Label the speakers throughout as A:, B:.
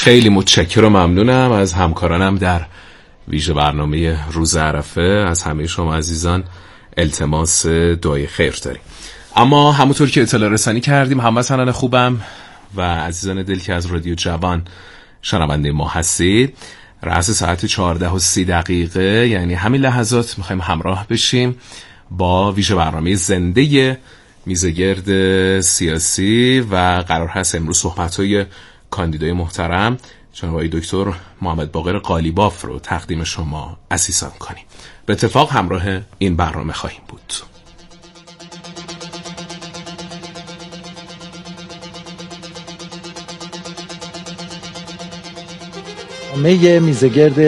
A: خیلی متشکرم و ممنونم از همکارانم در ویژه برنامه روز عرفه. از همه شما عزیزان التماس دعای خیر داریم. اما همونطور که اطلاع رسانی کردیم هموطنان خوبم و عزیزان دل که از رادیو جوان شنونده ما هستید، رأس ساعت 14:30 یعنی همین لحظات میخوایم همراه بشیم با ویژه برنامه زنده میزگرد سیاسی و قرار هست امروز صحبت‌های کاندیدای محترم جناب آقای دکتر محمد باقر قالیباف رو تقدیم شما عزیزان کنیم. به اتفاق همراه این برنامه خواهیم بود.
B: میزگرد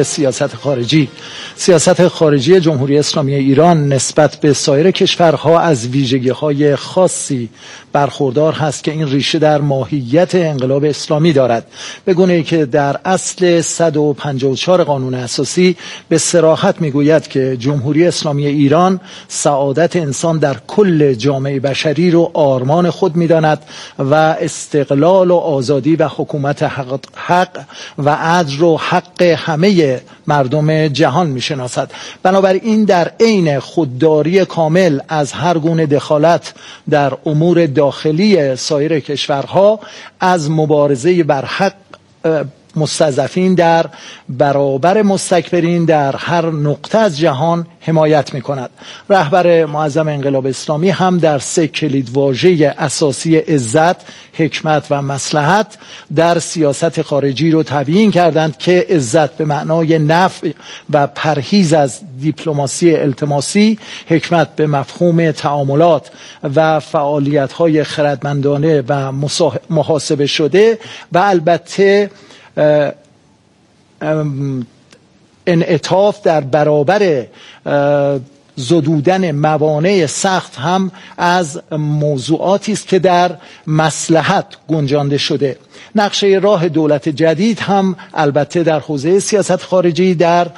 B: سیاست خارجی جمهوری اسلامی ایران نسبت به سایر کشورها از ویژگی‌های خاصی برخوردار هست که این ریشه در ماهیت انقلاب اسلامی دارد، به گونه‌ای که در اصل 154 قانون اساسی به صراحت میگوید که جمهوری اسلامی ایران سعادت انسان در کل جامعه بشری رو آرمان خود می‌داند و استقلال و آزادی و حکومت حق و عدل رو حق همه مردم جهان میشناسد. بنابراین در عین خودداری کامل از هر گونه دخالت در امور داخلی سایر کشورها، از مبارزه بر حق مستضعفین در برابر مستکبرین در هر نقطه از جهان حمایت می کند. رهبر معظم انقلاب اسلامی هم در 3 کلیدواژه اساسی عزت، حکمت و مصلحت در سیاست خارجی رو تبیین کردند که عزت به معنای نفع و پرهیز از دیپلماسی التماسی، حکمت به مفهوم تعاملات و فعالیت‌های خردمندانه و محاسبه شده و البته انعطاف در برابر زدودن موانع سخت هم از موضوعاتی است که در مصلحت گنجانده شده. نقشه راه دولت جدید هم البته در حوزه سیاست خارجی در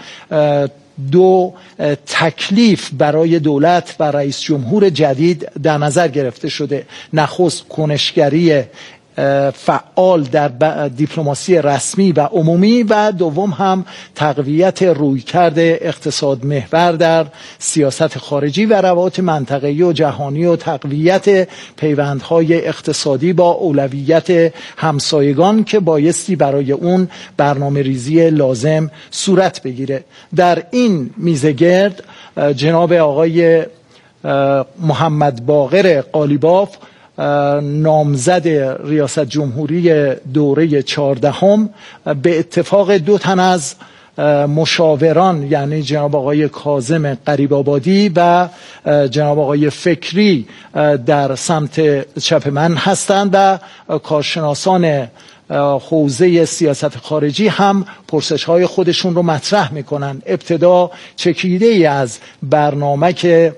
B: 2 تکلیف برای دولت و رئیس جمهور جدید در نظر گرفته شده. نخست کنشگری فعال در دیپلماسی رسمی و عمومی و دوم هم تقویت رویکرد اقتصاد محور در سیاست خارجی و روابط منطقه‌ای و جهانی و تقویت پیوندهای اقتصادی با اولویت همسایگان که بایستی برای اون برنامه ریزی لازم صورت بگیره. در این میزگرد جناب آقای محمد باقر قالیباف نامزد ریاست جمهوری دوره 14 به اتفاق 2 تن از مشاوران، یعنی جناب آقای کاظم قریب‌آبادی و جناب آقای فکری در سمت چپ من هستند و کارشناسان حوزه سیاست خارجی هم پرسش‌های خودشون رو مطرح می‌کنن. ابتدا چکیده‌ای از برنامه که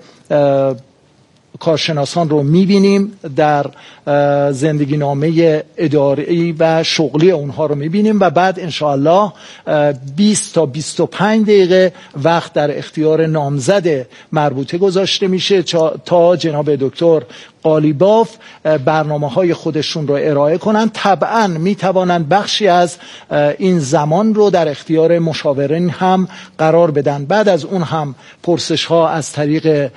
B: کارشناسان رو میبینیم، در زندگی نامه اداری و شغلی اونها رو میبینیم و بعد انشاءالله 20 تا 25 دقیقه وقت در اختیار نامزد مربوطه گذاشته میشه تا جناب دکتر قالیباف برنامه‌های خودشون رو ارائه کنن. طبعاً میتوانند بخشی از این زمان رو در اختیار مشاورین هم قرار بدن. بعد از اون هم پرسش‌ها از طریق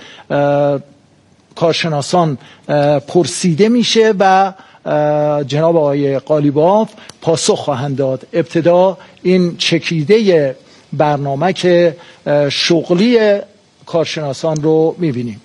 B: کارشناسان پرسیده میشه و جناب آقای قالیباف پاسخ خواهند داد. ابتدا این چکیده برنامه که شغلی کارشناسان رو میبینیم.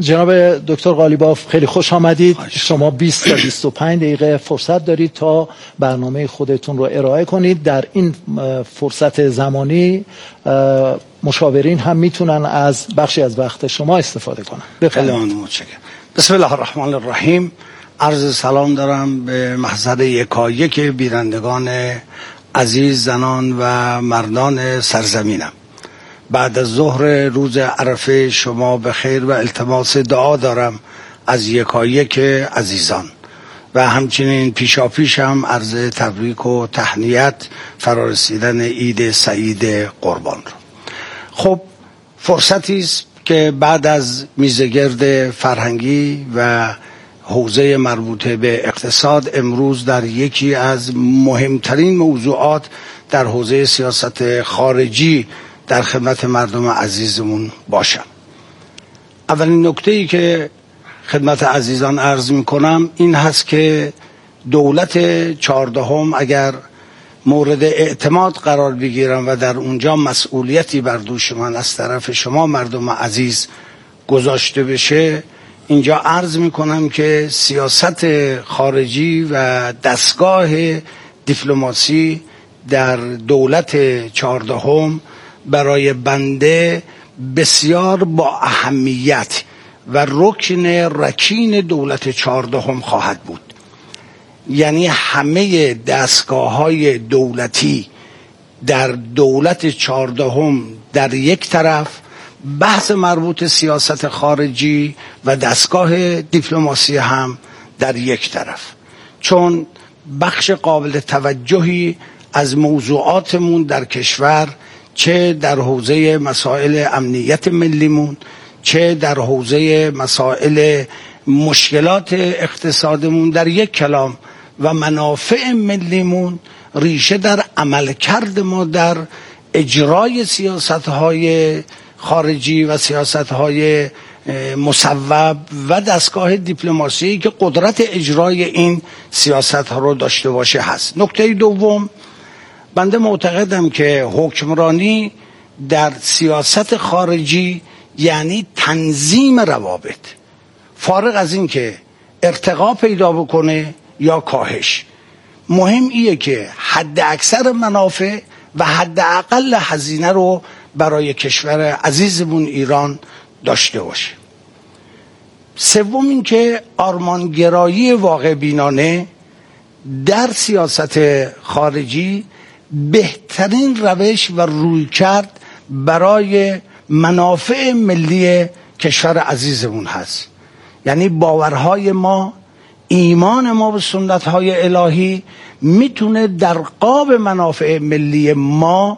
B: جناب دکتر قالیباف خیلی خوش آمدید. شما 20 تا 25 دقیقه فرصت دارید تا برنامه خودتون رو ارائه کنید. در این فرصت زمانی مشاورین هم میتونن از بخشی از وقت شما استفاده کنن.
C: بفرمایید. متشکرم. بسم الله الرحمن الرحیم. عرض سلام دارم به محضر یکایک بینندگان عزیز، زنان و مردان سرزمینم. بعد از ظهر روز عرفه شما به خیر و التماس دعا دارم از یکایک عزیزان و همچنین پیشاپیش هم عرض تبریک و تهنیت فرارسیدن عید سعید قربان رو. خب فرصتی است که بعد از میزگرد فرهنگی و حوزه مربوطه به اقتصاد امروز در یکی از مهمترین موضوعات در حوزه سیاست خارجی در خدمت مردم عزیزمون باشم. اولین نکته‌ای که خدمت عزیزان عرض می‌کنم این هست که دولت 14 اگر مورد اعتماد قرار بگیرم و در اونجا مسئولیتی بر دوش من از طرف شما مردم عزیز گذاشته بشه، اینجا عرض می‌کنم که سیاست خارجی و دستگاه دیپلماسی در دولت 14 برای بنده بسیار با اهمیت و رکن رکین دولت 14 خواهد بود. یعنی همه دستگاه‌های دولتی در دولت 14 در یک طرف، بحث مربوط سیاست خارجی و دستگاه دیپلماسی هم در یک طرف، چون بخش قابل توجهی از موضوعاتمون در کشور، چه در حوزه مسائل امنیت ملیمون، چه در حوزه مسائل مشکلات اقتصادمون، در یک کلام و منافع ملیمون، ریشه در عملکرد ما در اجرای سیاست‌های خارجی و سیاست‌های مصوب و دستگاه دیپلماسی که قدرت اجرای این سیاست‌ها رو داشته باشه هست. نکته دوم، بنده معتقدم که حکمرانی در سیاست خارجی یعنی تنظیم روابط، فارغ از این که ارتقا پیدا بکنه یا کاهش. مهم ایه که حد اکثر منافع و حد اقل هزینه رو برای کشور عزیزمون ایران داشته باشه. سوم این که آرمانگرایی واقع بینانه در سیاست خارجی بهترین روش و رویکرد برای منافع ملی کشور عزیزمون هست. یعنی باورهای ما، ایمان ما به سنت‌های الهی میتونه در قاب منافع ملی ما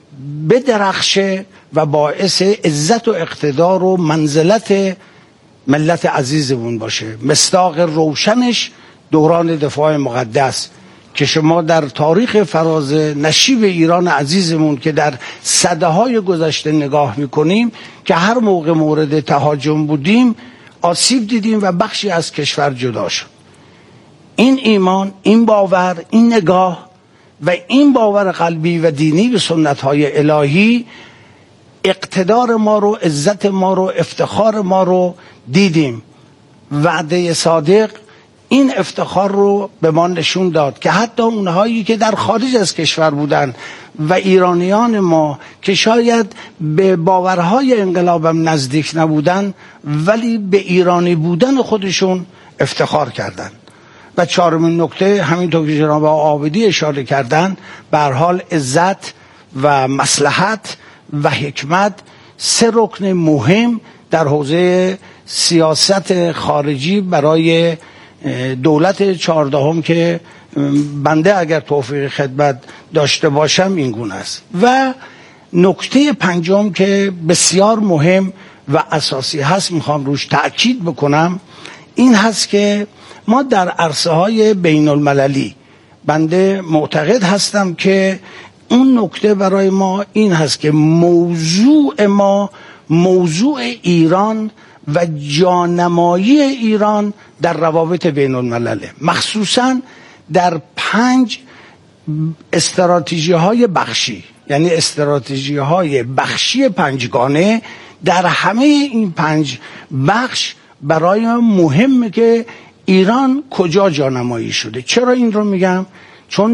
C: بدرخشه و باعث عزت و اقتدار و منزلت ملت عزیزمون باشه. مصداق روشنش دوران دفاع مقدس که شما در تاریخ فراز نشیب ایران عزیزمون که در سده‌های گذشته نگاه میکنیم که هر موقع مورد تهاجم بودیم آسیب دیدیم و بخشی از کشور جدا شد. این ایمان، این باور، این نگاه و این باور قلبی و دینی به سنت‌های الهی اقتدار ما رو، عزت ما رو، افتخار ما رو دیدیم. وعده صادق این افتخار رو به ما نشون داد که حتی اونهایی که در خارج از کشور بودن و ایرانیان ما که شاید به باورهای انقلابم نزدیک نبودن ولی به ایرانی بودن خودشون افتخار کردن. و چهارمین نکته، همینطور که جناب عابدی اشاره کردن، به هر حال عزت و مصلحت و حکمت سه رکن مهم در حوزه سیاست خارجی برای دولت 14 که بنده اگر توفیق خدمت داشته باشم این گونه است. و نکته پنجم که بسیار مهم و اساسی هست، میخوام روش تأکید بکنم، این هست که ما در عرصه های بین المللی، بنده معتقد هستم که اون نکته برای ما این هست که موضوع ما موضوع ایران و جانمایی ایران در روابط بین الملله، مخصوصا در 5 استراتژی های بخشی یعنی استراتژی های بخشی پنجگانه در همه این 5 بخش برای مهمه که ایران کجا جانمایی شده. چرا این رو میگم؟ چون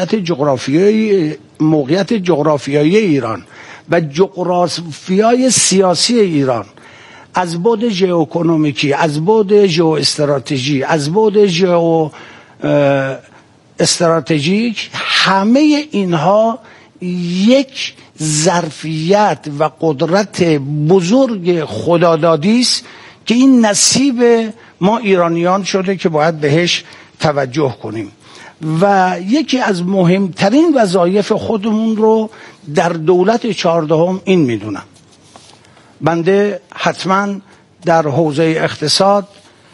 C: موقعیت جغرافیایی ایران و جغرافیای سیاسی ایران از بعد ژئواکونومیکی، از بعد ژئواستراتژی، از بعد استراتژیک، همه اینها یک ظرفیت و قدرت بزرگ خدادادی است که این نصیب ما ایرانیان شده که باید بهش توجه کنیم و یکی از مهمترین وظایف خودمون رو در دولت 14 این میدونم. بنده حتما در حوزه اقتصاد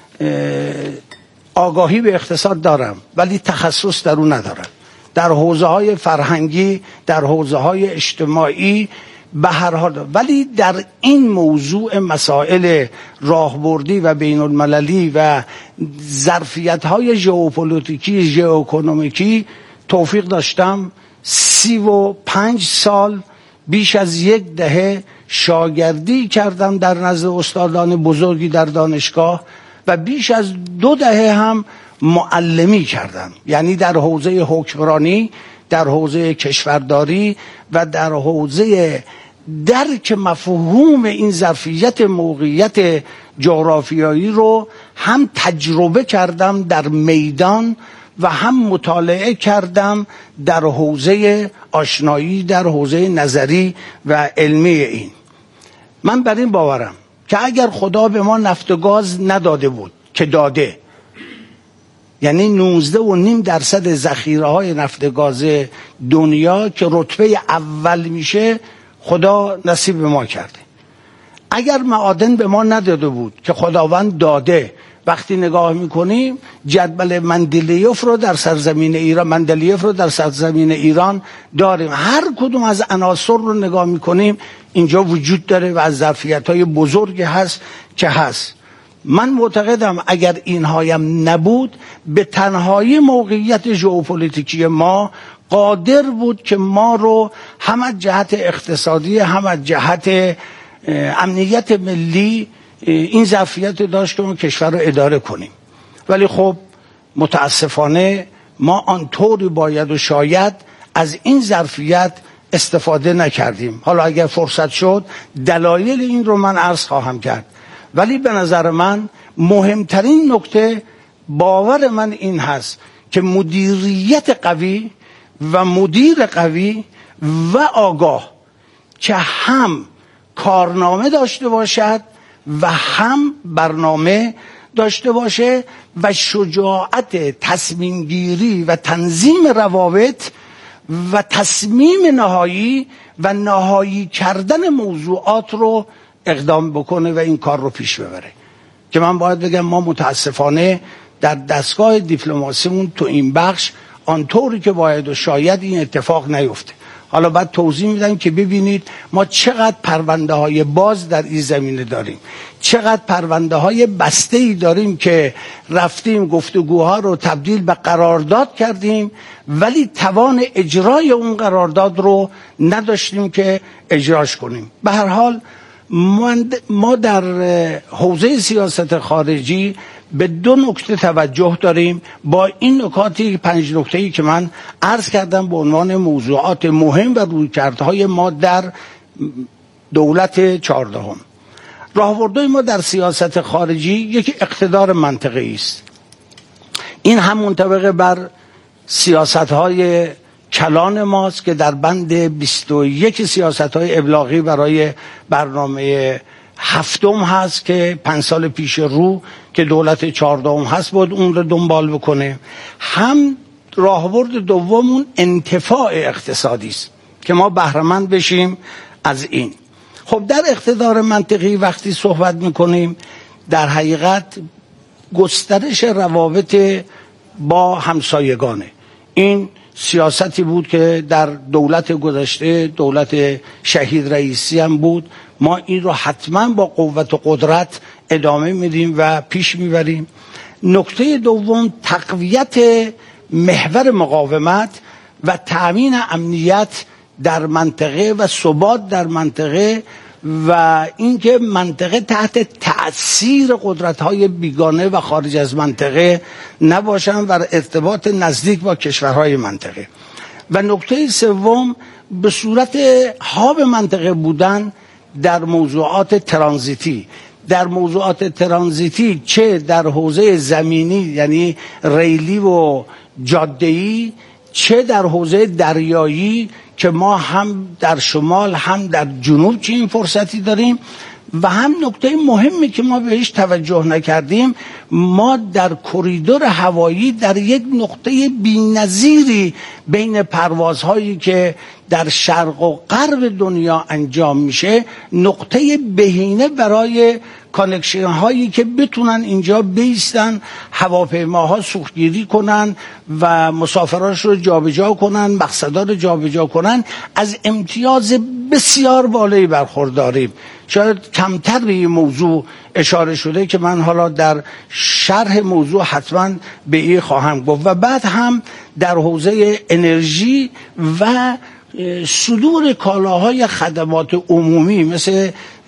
C: آگاهی به اقتصاد دارم ولی تخصص در اون ندارم. در حوزه های فرهنگی، در حوزه های اجتماعی به هر حال، ولی در این موضوع مسائل راهبردی و بین المللی و ظرفیت های ژئوپلیتیکی، ژئواکونومیکی توفیق داشتم 35 سال بیش از 1 دهه شاگردی کردم در نزد استادان بزرگی در دانشگاه و بیش از 2 دهه هم معلمی کردم، یعنی در حوزه حکمرانی، در حوزه کشورداری و در حوزه درک مفهوم این ظرفیت موقعیت جغرافیایی رو هم تجربه کردم در میدان و هم مطالعه کردم در حوزه آشنایی، در حوزه نظری و علمی. این من بر این باورم که اگر خدا به ما نفت و گاز نداده بود که داده، یعنی 19.5% ذخیره های نفت گاز دنیا که رتبه اول میشه خدا نصیب به ما کرده. اگر معادن به ما نداده بود که خداوند داده، وقتی نگاه میکنیم جدول مندلیف رو در سرزمین ایران داریم، هر کدوم از عناصر رو نگاه میکنیم اینجا وجود داره و از ظرفیت‌های بزرگی هست که هست. من معتقدم اگر اینهایم نبود به تنهایی موقعیت ژئوپلیتیکی ما قادر بود که ما رو هم از جهت اقتصادی هم از جهت امنیت ملی این ظرفیت داشت که ما کشور رو اداره کنیم. ولی خب متاسفانه ما آنطوری باید و شاید از این ظرفیت استفاده نکردیم. حالا اگر فرصت شد دلایل این رو من عرض خواهم کرد، ولی به نظر من مهمترین نکته باور من این هست که مدیریت قوی و مدیر قوی و آگاه که هم کارنامه داشته باشد و هم برنامه داشته باشه و شجاعت تصمیم گیری و تنظیم روابط و تصمیم نهایی و نهایی کردن موضوعات رو اقدام بکنه و این کار رو پیش ببره. که من باید بگم ما متاسفانه در دستگاه دیپلماسیمون تو این بخش آنطوری که باید و شاید این اتفاق نیفته. حالا بعد توضیح میدم که ببینید ما چقدر پرونده های باز در این زمینه داریم، چقدر پرونده های بسته ای داریم که رفتیم گفتگوها رو تبدیل به قرارداد کردیم ولی توان اجرای اون قرارداد رو نداشتیم که اجراش کنیم. به هر حال ما در حوزه سیاست خارجی به 2 نکته توجه داریم. با این نکاتی 5 نکته‌ای که من عرض کردم به عنوان موضوعات مهم و رویکردهای ما در دولت 14. راهبردهای ما در سیاست خارجی یک اقتدار منطقی است. این هم منطبق بر سیاست‌های کلان ماست که در بند 21 سیاست‌های ابلاغی برای برنامه 7 هست که 5 سال پیش رو که دولت 14 هست بود اون رو دنبال بکنه. هم راهبرد دومون انتفاع اقتصادی است که ما بهره‌مند بشیم از این. خب در اقتدار منطقی وقتی صحبت میکنیم در حقیقت گسترش روابط با همسایگانه. این سیاستی بود که در دولت گذشته دولت شهید رئیسی هم بود. ما این رو حتما با قوت و قدرت ادامه میدیم و پیش میبریم. نکته دوم تقویت محور مقاومت و تأمین امنیت در منطقه و ثبات در منطقه و اینکه منطقه تحت تأثیر قدرت‌های بیگانه و خارج از منطقه نباشن و ارتباط نزدیک با کشورهای منطقه. و نکته سوم به صورت هاب منطقه بودن در موضوعات ترانزیتی. در موضوعات ترانزیتی چه در حوزه زمینی یعنی ریلی و جاده‌ای، چه در حوزه دریایی که ما هم در شمال هم در جنوب چنین فرصتی داریم. و هم نکته مهمی که ما بهش توجه نکردیم، ما در کریدور هوایی در یک نقطه بی‌نظیری بین پروازهایی که در شرق و غرب دنیا انجام میشه نقطه بهینه برای کانکشن هایی که بتونن اینجا بیستن، هواپیماها سوختگیری کنن و مسافراش رو جابجا کنن، مقصدا رو جابجا کنن، از امتیاز بسیار بالایی برخورداریم. شاید کمتر به این موضوع اشاره شده که من حالا در شرح موضوع حتما به این خواهم گفت. و بعد هم در حوزه انرژی و صدور کالاهای خدمات عمومی مثل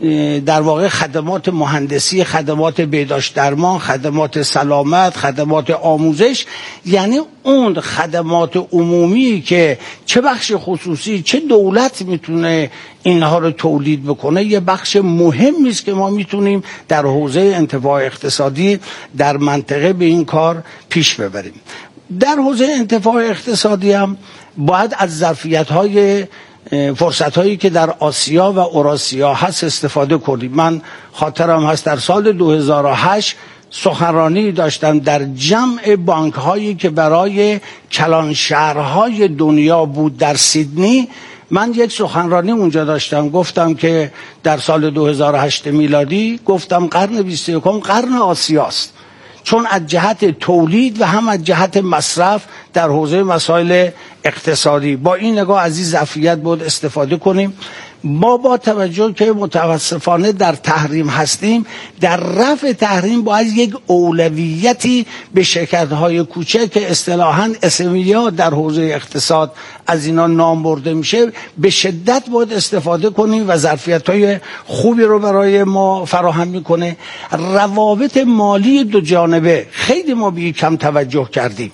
C: در واقع خدمات مهندسی، خدمات بهداشت درمان، خدمات سلامت، خدمات آموزش، یعنی اون خدمات عمومی که چه بخش خصوصی چه دولت میتونه اینها رو تولید بکنه، یه بخش مهمی است که ما میتونیم در حوزه انتفاع اقتصادی در منطقه به این کار پیش ببریم. در حوزه انتفاع اقتصادی هم باید از ظرفیت‌های فرصت‌هایی که در آسیا و اوراسیا هست استفاده کنیم. من خاطرم هست در سال 2008 سخنرانی داشتم در جمع بانک‌هایی که برای کلان شهرهای دنیا بود در سیدنی. من یک سخنرانی اونجا داشتم، گفتم که در سال 2008 میلادی گفتم قرن 21 قرن آسیاست، چون از جهت تولید و هم از جهت مصرف در حوزه مسائل اقتصادی با این نگاه از این ظرفیت بود استفاده کنیم. ما با توجه که متاسفانه در تحریم هستیم، در رفع تحریم باید یک اولویتی به شرکت‌های کوچک که اصطلاحاً اسمیا در حوزه اقتصاد از اینا نام برده میشه به شدت باید استفاده کنیم و ظرفیت‌های خوبی رو برای ما فراهم میکنه. روابط مالی دو جانبه خیلی ما به کم توجه کردیم،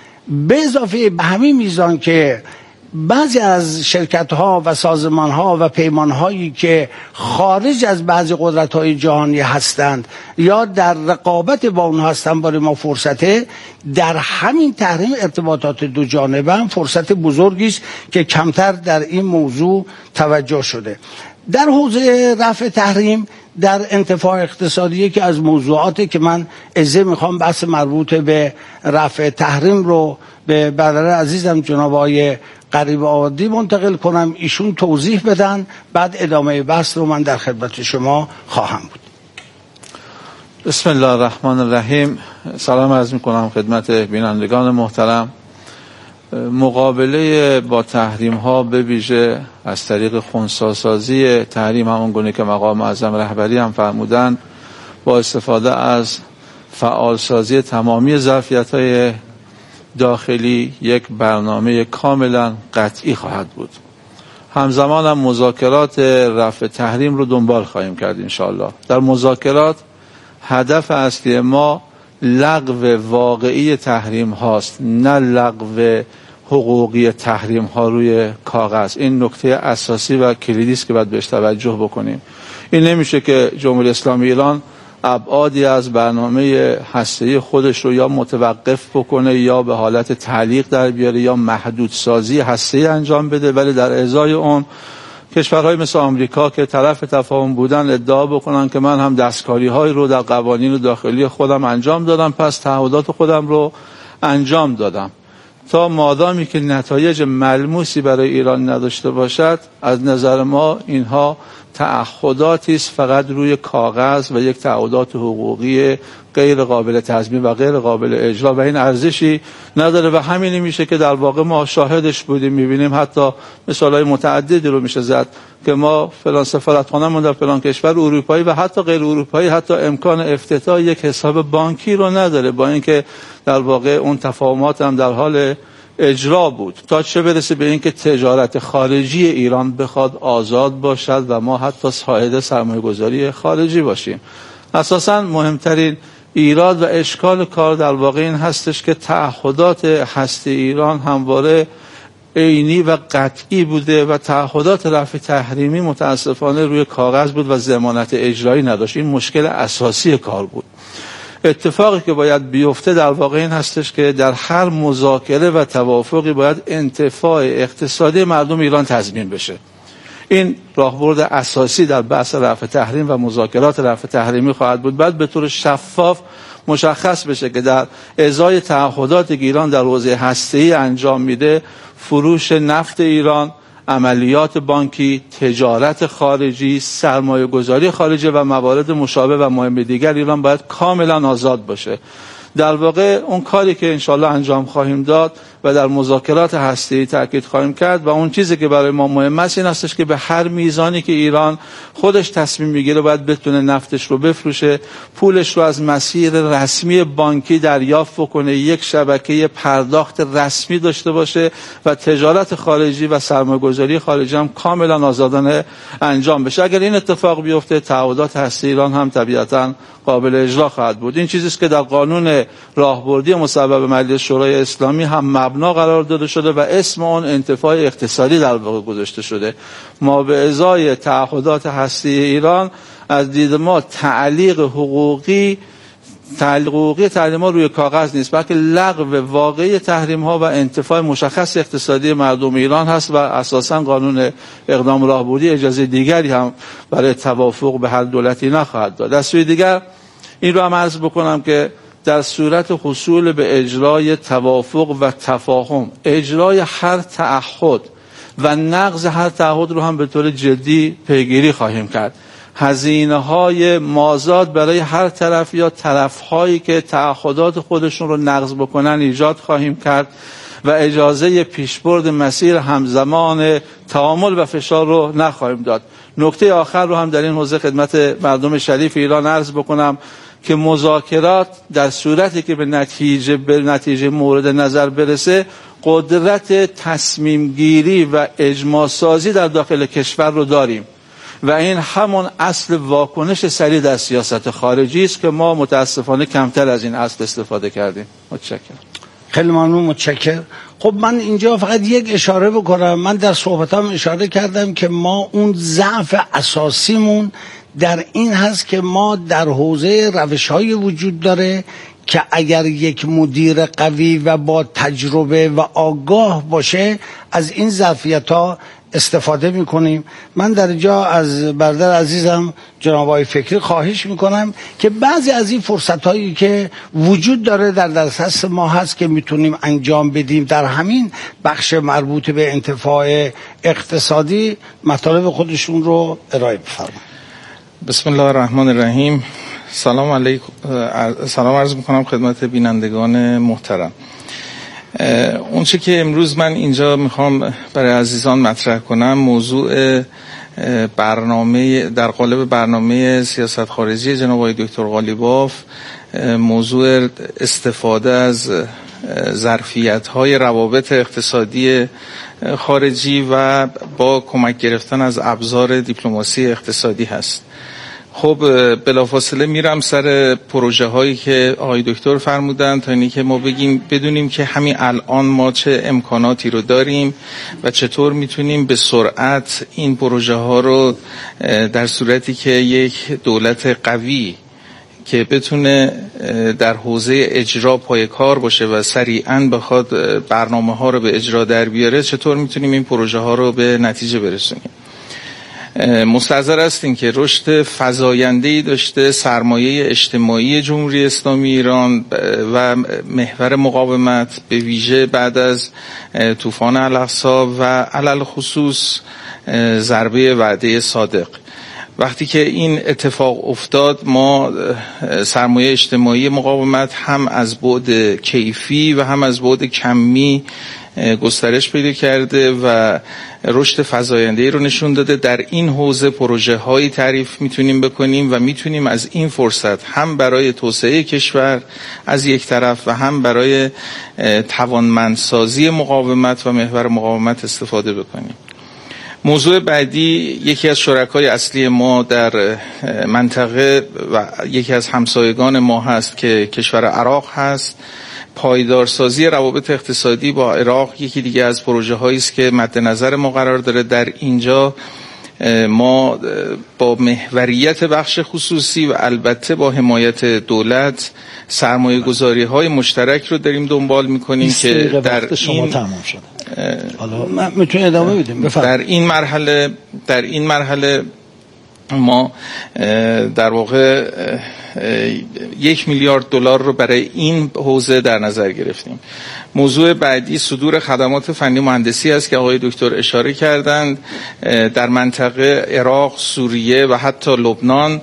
C: به اضافه به همین میزان که بعضی از شرکت‌ها و سازمان‌ها و پیمان‌هایی که خارج از بعضی قدرت‌های جهانی هستند یا در رقابت با اونها هستند برای ما فرصته، در همین تحریم ارتباطات دو جانبه هم فرصت بزرگی است که کمتر در این موضوع توجه شده. در حوزه رفع تحریم در انتفاع اقتصادی که از موضوعاتی که من اجازه میخوام بحث مربوط به رفع تحریم رو به برادر عزیزم جناب آقای قریب آبادی منتقل کنم، ایشون توضیح بدن، بعد ادامه بحث رو من در خدمت شما خواهم بود.
D: بسم الله الرحمن الرحیم. سلام عرض میکنم خدمت بینندگان محترم. مقابله با تحریم ها به ویژه از طریق خنثی‌سازی تحریم، همون گونه که مقام اعظم رهبری هم فرمودند، با استفاده از فعالسازی تمامی ظرفیت‌های داخلی یک برنامه کاملا قطعی خواهد بود. همزمان هم مذاکرات رفع تحریم رو دنبال خواهیم کرد انشاءالله. در مذاکرات هدف اصلی ما لغو واقعی تحریم هاست، نه لغو حقوقی تحریم ها روی کاغذ. این نکته اساسی و کلیدی است که باید بهش توجه بکنیم. این نمیشه که جمهوری اسلامی ایران ابعادی از برنامه هسته‌ای خودش رو یا متوقف بکنه یا به حالت تعلیق در بیاره یا محدودسازی هسته‌ای انجام بده، ولی در ازای اون کشورهای مثل آمریکا که طرف تفاهم بودن ادعا بکنن که من هم دستکاری‌های رو در قوانین داخلی خودم انجام دادم، پس تعهدات خودم رو انجام دادم. تا مادامی که نتایج ملموسی برای ایران نداشته باشد، از نظر ما اینها تعهداتی است فقط روی کاغذ و یک تعهدات حقوقی غیر قابل تضمین و غیر قابل اجرا و این ارزشی نداره. و همین میشه که در واقع ما شاهدش بودیم، میبینیم حتی مثالای متعددی رو میشه زد که ما فلان سفارتخانه‌مون در فلان کشور اروپایی و حتی غیر اروپایی حتی امکان افتتاح یک حساب بانکی رو نداره، با اینکه در واقع اون تفاهمات هم در حال اجرا بود تا چه برسه به اینکه تجارت خارجی ایران بخواد آزاد باشد و ما حتی صاحب سرمایه‌گذاری خارجی باشیم. اساساً مهمترین ایراد و اشکال کار در واقع این هستش که تعهدات هسته ایران همواره عینی و قطعی بوده و تعهدات رفع تحریمی متاسفانه روی کاغذ بود و ضمانت اجرایی نداشت. این مشکل اساسی کار بود. اتفاقی که باید بیفته در واقع این هستش که در هر مذاکره و توافقی باید انتفاع اقتصادی مردم ایران تضمین بشه. این راهبرد اساسی در بحث رفع تحریم و مذاکرات رفع تحریمی خواهد بود. بعد به طور شفاف مشخص بشه که در ازای تعهداتی که ایران در حوزه هسته‌ای انجام میده، فروش نفت ایران، عملیات بانکی، تجارت خارجی، سرمایه گذاری خارجی و موارد مشابه و مهم دیگر ایران باید کاملا آزاد باشه. در واقع اون کاری که انشالله انجام خواهیم داد و در مذاکرات هسته‌ای تاکید خواهیم کرد و اون چیزی که برای ما مهم است این هستش که به هر میزانی که ایران خودش تصمیم میگیره باید بتونه نفتش رو بفروشه، پولش رو از مسیر رسمی بانکی دریافت بکنه، یک شبکه پرداخت رسمی داشته باشه و تجارت خارجی و سرمایه‌گذاری خارجی هم کاملا آزادانه انجام بشه. اگر این اتفاق بیفته تعهدات هسته‌ای ایران هم طبیعتاً قابل اجرا خواهد بود. این چیزی است که در قانون راهبردی مصوب مجلس شورای اسلامی هم مبنا قرار داده شده و اسم اون انتفاع اقتصادی در واقع گذاشته شده. ما به ازای تعهدات هسته‌ای ایران از دید ما تعلیق حقوقی تحریم ها روی کاغذ نیست، بلکه لغو واقعی تحریم ها و انتفاع مشخص اقتصادی مردم ایران هست و اساسا قانون اقدام راهبردی اجازه دیگری هم برای توافق به هر دولتی نخواهد داد. از سوی دیگر این رو هم عرض بکنم که در صورت حصول به اجرای توافق و تفاهم، اجرای هر تعهد و نقض هر تعهد رو هم به طور جدی پیگیری خواهیم کرد. هزینه‌های مازاد برای هر طرف یا طرف‌هایی که تعهدات خودشون رو نقض بکنن ایجاد خواهیم کرد و اجازه پیشبرد مسیر همزمان تعامل و فشار رو نخواهیم داد. نکته آخر رو هم در این حوزه خدمت مردم شریف ایران عرض بکنم که مذاکرات در صورتی که به نتیجه مورد نظر برسه قدرت تصمیم گیری و اجماع سازی در داخل کشور رو داریم و این همون اصل واکنش سریع در سیاست خارجی است که ما متاسفانه کمتر از این اصل استفاده کردیم. متشکرم.
C: خیلی ممنون، متشکرم. خب من اینجا فقط یک اشاره بکنم. من در صحبتام اشاره کردم که ما اون ضعف اساسیمون در این هست که ما در حوزه روش‌های وجود داره که اگر یک مدیر قوی و با تجربه و آگاه باشه از این ظرفیت‌ها استفاده میکنیم. من در اینجا از برادر عزیزم جناب آقای فکری خواهش میکنم که بعضی از این فرصت‌هایی که وجود داره در دسترس ما هست که میتونیم انجام بدیم در همین بخش مربوط به انتفاع اقتصادی مطالب خودشون رو ارائه بفرمایید.
E: بسم الله الرحمن الرحیم. سلام علیکم. سلام عرض میکنم خدمت بینندگان محترم. اون چه که امروز من اینجا میخوام برای عزیزان مطرح کنم موضوع برنامه در قالب برنامه سیاست خارجی جناب آقای دکتر قالیباف، موضوع استفاده از ظرفیت‌های روابط اقتصادی خارجی و با کمک گرفتن از ابزار دیپلماسی اقتصادی هست. خب بلافاصله میرم سر پروژه هایی که آقای دکتر فرمودن تا اینی که ما بدونیم که همین الان ما چه امکاناتی رو داریم و چطور میتونیم به سرعت این پروژه ها رو در صورتی که یک دولت قوی که بتونه در حوزه اجرا پای کار باشه و سریعاً بخواد برنامه ها رو به اجرا در بیاره، چطور میتونیم این پروژه ها رو به نتیجه برسونیم. مستحضر هستیم که رشد فزاینده‌ای داشته سرمایه اجتماعی جمهوری اسلامی ایران و محور مقاومت به ویژه بعد از طوفان الاقصی و علل خصوص ضربه وعده صادق. وقتی که این اتفاق افتاد ما سرمایه اجتماعی مقاومت هم از بعد کیفی و هم از بعد کمی گسترش پیدا کرده و رشد فزاینده‌ای رو نشون داده. در این حوزه پروژه هایی تعریف میتونیم بکنیم و میتونیم از این فرصت هم برای توسعه کشور از یک طرف و هم برای توانمندسازی مقاومت و محور مقاومت استفاده بکنیم. موضوع بعدی، یکی از شرکای اصلی ما در منطقه و یکی از همسایگان ما هست که کشور عراق هست. پایدارسازی روابط اقتصادی با عراق یکی دیگه از پروژه هایی است که مد نظر ما قرار داره. در اینجا ما با محوریت بخش خصوصی و البته با حمایت دولت سرمایه گذاری های مشترک رو داریم دنبال میکنیم که در
B: شما
E: این
B: تمام شده.
C: حالا میتونید ادامه بدیم.
E: در این مرحله ما در واقع 1 میلیارد دلار رو برای این حوزه در نظر گرفتیم. موضوع بعدی صدور خدمات فنی مهندسی است که آقای دکتر اشاره کردند. در منطقه عراق، سوریه و حتی لبنان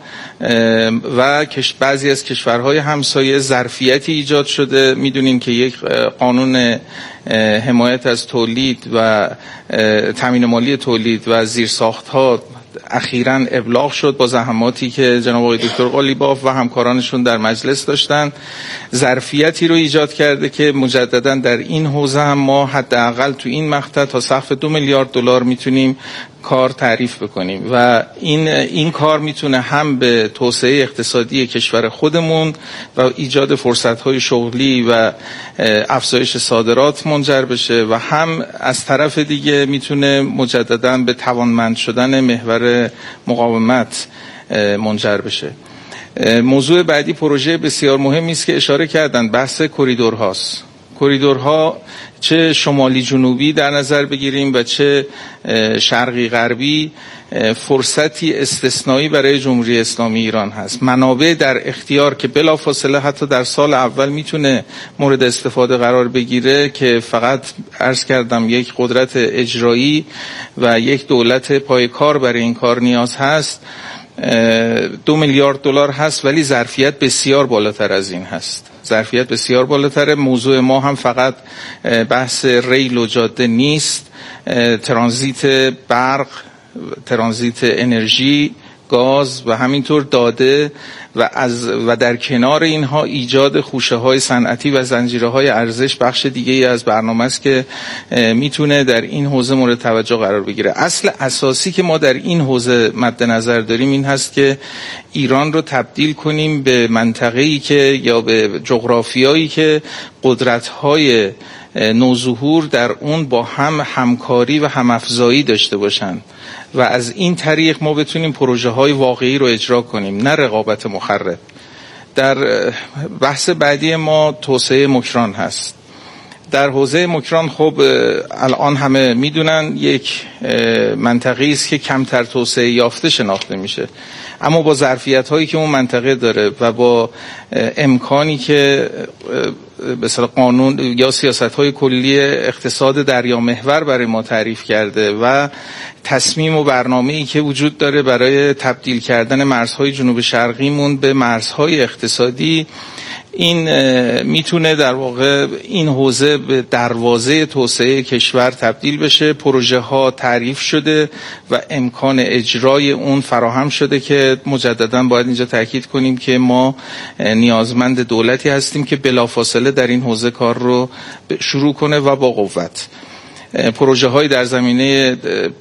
E: و بعضی از کشورهای همسایه ظرفیتی ایجاد شده. میدونین که یک قانون حمایت از تولید و تامین مالی تولید و زیرساخت‌ها اخیراً ابلاغ شد با زحماتی که جناب آقای دکتر قالیباف و همکارانشون در مجلس داشتن. ظرفیتی رو ایجاد کرده که مجدداً در این حوزه هم ما حداقل تو این مقطع تا سقف 2 میلیارد دلار میتونیم کار تعریف بکنیم و این کار میتونه هم به توسعه اقتصادی کشور خودمون و ایجاد فرصت‌های شغلی و افزایش صادرات منجر بشه و هم از طرف دیگه میتونه مجدداً به توانمند شدن محور مقاومت منجر بشه. موضوع بعدی پروژه بسیار مهمی است که اشاره کردن، بحث کریدورهاست. کریدورها چه شمالی جنوبی در نظر بگیریم و چه شرقی غربی فرصتی استثنایی برای جمهوری اسلامی ایران هست. منابع در اختیار که بلافاصله حتی در سال اول میتونه مورد استفاده قرار بگیره که فقط عرض کردم یک قدرت اجرایی و یک دولت پایکار برای این کار نیاز هست. 2 میلیارد دلار هست ولی ظرفیت بسیار بالاتر از این هست. ظرفیت بسیار بالاتره. موضوع ما هم فقط بحث ریل و جاده نیست، ترانزیت برق، ترانزیت انرژی، گاز و همینطور داده و در کنار اینها ایجاد خوشه‌های صنعتی و زنجیره‌های ارزش بخش دیگه‌ای از برنامه است که میتونه در این حوزه مورد توجه قرار بگیره. اصل اساسی که ما در این حوزه مد نظر داریم این هست که ایران رو تبدیل کنیم به منطقه‌ای که یا به جغرافیایی که قدرت‌های نوظهور در اون با هم همکاری و همافزایی داشته باشند و از این طریق ما بتونیم پروژه های واقعی رو اجرا کنیم، نه رقابت مخرب. در بحث بعدی ما توسعه مکران هست. در حوزه مکران خب الان همه میدونن یک منطقه‌ای است که کمتر توسعه یافته شناخته میشه، اما با ظرفیت هایی که اون منطقه داره و با امکانی که مثلا قانون یا سیاست های کلی اقتصاد دریا محور برای ما تعریف کرده و تصمیم و برنامه‌ای که وجود داره برای تبدیل کردن مرزهای جنوب شرقیمون به مرزهای اقتصادی، این میتونه در واقع این حوزه به دروازه توسعه کشور تبدیل بشه. پروژه ها تعریف شده و امکان اجرای اون فراهم شده که مجددا باید اینجا تاکید کنیم که ما نیازمند دولتی هستیم که بلافاصله در این حوزه کار رو شروع کنه و با قوت. پروژه های در زمینه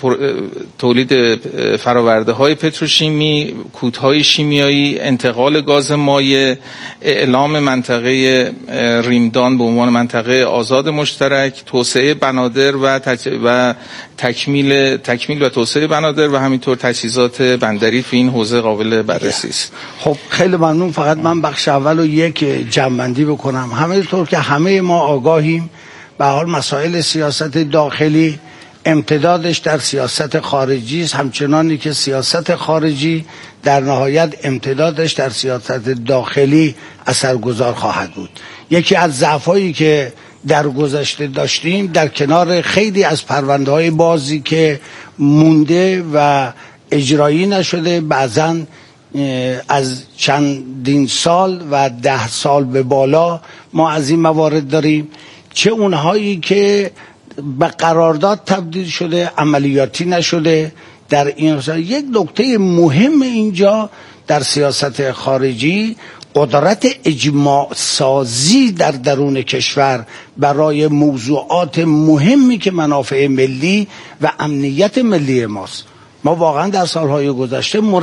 E: تولید فراورده های پتروشیمی، کودهای شیمیایی، انتقال گاز مایع، اعلام منطقه ریمدان به عنوان منطقه آزاد مشترک، توسعه بنادر و تکمیل و توسعه بنادر و همینطور تجهیزات بندری تو این حوزه قابل بررسی است.
C: خب خیلی ممنون. فقط من بخش اول رو یک جمع‌بندی بکنم. همینطور که همه ما آگاهیم به حال مسائل سیاست داخلی امتدادش در سیاست خارجی است، همچنانی که سیاست خارجی در نهایت امتدادش در سیاست داخلی اثرگذار خواهد بود. یکی از ضعف‌هایی که در گذشته داشتیم در کنار خیلی از پرونده‌های بازی که مونده و اجرایی نشده، بعضاً از چندین سال و 10 سال به بالا ما از این موارد داریم، چه اونهایی که به قرارداد تبدیل شده، عملیاتی نشده. در این یک نکته مهم اینجا در سیاست خارجی قدرت اجماع سازی در درون کشور برای موضوعات مهمی که منافع ملی و امنیت ملی ماست. ما واقعا در سالهای گذشته